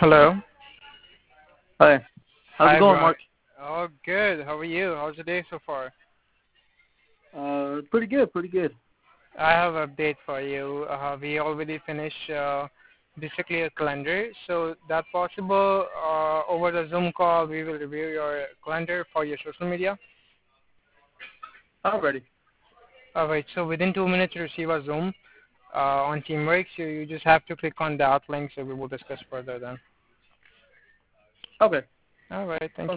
Hello. Hi. How's it Hi, going, Brian. Mark? Oh, good. How are you? How's the day so far? Pretty good, pretty good. I have an update for you. We already finished basically a calendar. So that possible over the Zoom call, we will review your calendar for your social media. Alrighty. All right. So within 2 minutes, you receive a Zoom on Teamwork. So you just have to click on that link. So we will discuss further then. Okay. All right. Thank you.